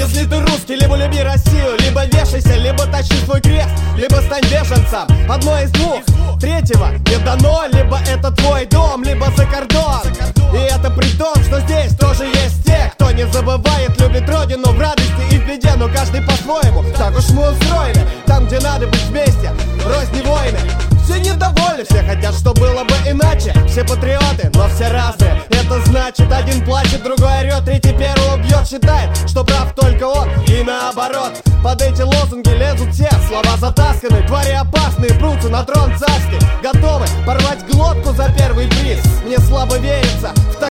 Если ты русский, либо люби Россию, либо вешайся, либо тащи свой крест, либо стань беженцем. Одно из двух, третьего не дано. Либо это твой дом, либо за кордон. И это при том, что здесь тоже есть те, кто не забывает, любит родину в радости и в беде. Но каждый по-своему, так уж мы устроены. Там, где надо быть вместе, розни войны. Все недовольны, все хотят, что было бы иначе. Все патриоты, но все разные. Это значит, один плачет, другой орет, третий первого бьет. Считает, что прав только он, и наоборот. Под эти лозунги лезут все, слова затасканы. Твари опасные, прутся на трон царский, готовы порвать глотку за первый приз. Мне слабо верится в